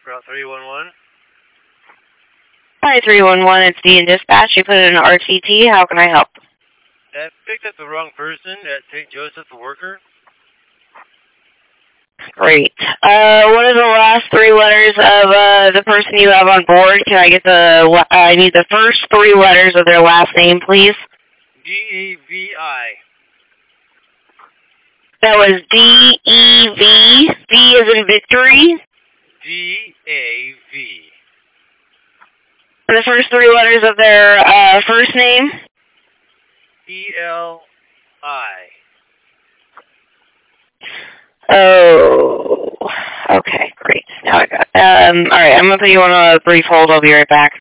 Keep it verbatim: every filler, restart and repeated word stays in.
Route three one one. Hi, three one one, it's D in dispatch. You put in an R T T. How can I help? I picked up the wrong person at Saint Joseph, the worker. Great. Uh, what are the last three letters of uh, the person you have on board? Can I get the, uh, I need the first three letters of their last name, please? D A V I. That was D E V. V as in victory. D A V. And the first three letters of their uh, first name? E L I. Oh, okay, great. Now I got it. Um, all right, I'm going to put you on a brief hold. I'll be right back.